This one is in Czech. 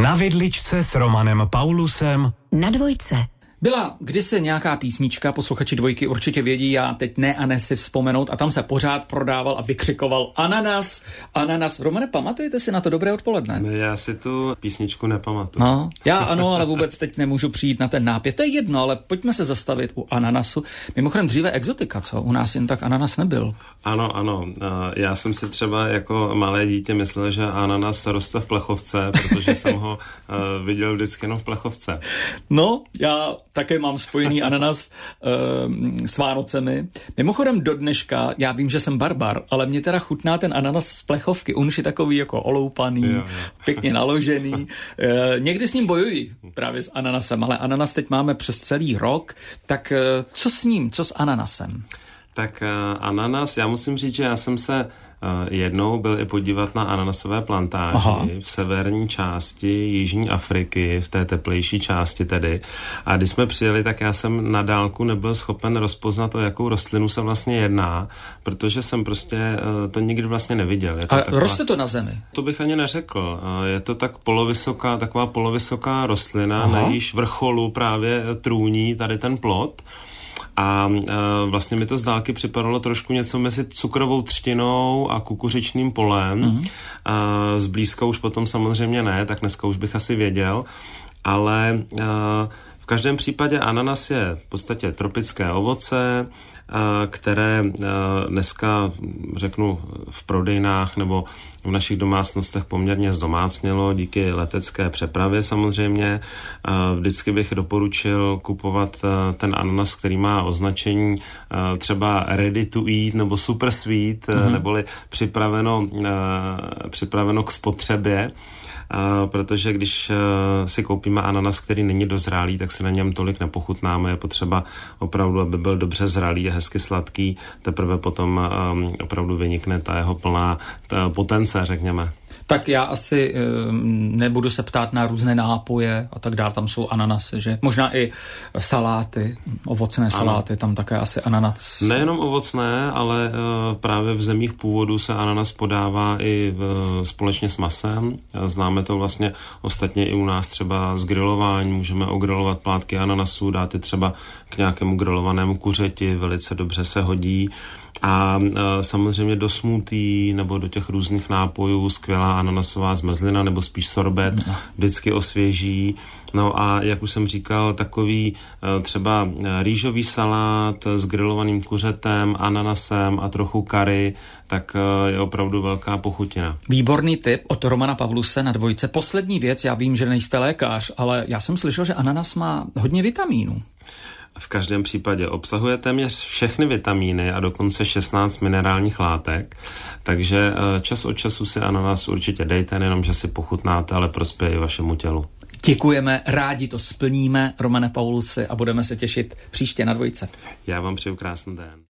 Na vidličce s Romanem Paulusem na Dvojce. Byla kdysi nějaká písnička, posluchači Dvojky určitě vědí, já teď ne si vzpomenout, a tam se pořád prodával a vykřikoval ananas, ananas. Romane, pamatujete si na to? Dobré odpoledne. Ne, já si tu písničku nepamatuju. No, já ano, ale vůbec teď nemůžu přijít na ten nápěv. To je jedno, ale pojďme se zastavit u ananasu. Mimochodem dříve exotika, co? U nás jen tak ananas nebyl. Ano. Já jsem si třeba jako malé dítě myslel, že ananas roste v plechovce, protože jsem ho viděl vždycky jenom v plechovce. No, já také mám spojený ananas s Vánocemi. Mimochodem do dneška, já vím, že jsem barbar, ale mě teda chutná ten ananas z plechovky. On už je takový jako oloupaný, jo. Pěkně naložený. Někdy s ním bojuji právě s ananasem, ale ananas teď máme přes celý rok. Tak co s ním, co s ananasem? Tak ananas, já musím říct, že já jsem se jednou byl i podívat na ananasové plantáži v severní části Jižní Afriky, v té teplejší části tedy. A když jsme přijeli, tak já jsem na dálku nebyl schopen rozpoznat, o jakou rostlinu se vlastně jedná, protože jsem prostě to nikdy vlastně neviděl. Je to taková... roste to na zemi? To bych ani neřekl. Je to tak taková polovysoká rostlina, na jejíž vrcholu právě trůní tady ten plod. A vlastně mi to z dálky připadalo trošku něco mezi cukrovou třtinou a kukuřičným polem. Zblízka už potom samozřejmě ne, tak dneska už bych asi věděl. Ale v každém případě ananas je v podstatě tropické ovoce, které dneska, řeknu, v prodejnách nebo v našich domácnostech poměrně zdomácnělo díky letecké přepravě samozřejmě. Vždycky bych doporučil kupovat ten ananas, který má označení třeba ready to eat nebo super sweet, neboli připraveno k spotřebě. Protože když si koupíme ananas, který není dozrálý, tak si na něm tolik nepochutnáme. Je potřeba opravdu, aby byl dobře zralý a hezky sladký. Teprve potom opravdu vynikne ta jeho plná potence, řekněme. Tak já asi nebudu se ptát na různé nápoje a tak dále, tam jsou ananasy, že? Možná i saláty, ovocné saláty, tam také asi ananas. Nejenom ovocné, ale právě v zemích původu se ananas podává i společně s masem. Známe to vlastně ostatně i u nás třeba z grilování. Můžeme ogrilovat plátky ananasů, dát je třeba k nějakému grilovanému kuřeti, velice dobře se hodí. A samozřejmě do smoothie nebo do těch různých nápojů skvělá ananasová zmrzlina nebo spíš sorbet vždycky osvěží. No a jak už jsem říkal, takový třeba rýžový salát s grilovaným kuřetem, ananasem a trochu curry, tak je opravdu velká pochutina. Výborný tip od Romana Pavluse na Dvojce. Poslední věc, já vím, že nejste lékař, ale já jsem slyšel, že ananas má hodně vitamínů. V každém případě obsahuje téměř všechny vitamíny a dokonce 16 minerálních látek, takže čas od času si ananas určitě dejte, nejenom, že si pochutnáte, ale prospěje i vašemu tělu. Děkujeme, rádi to splníme, Romane Paulusi, a budeme se těšit příště na Dvojce. Já vám přeju krásný den.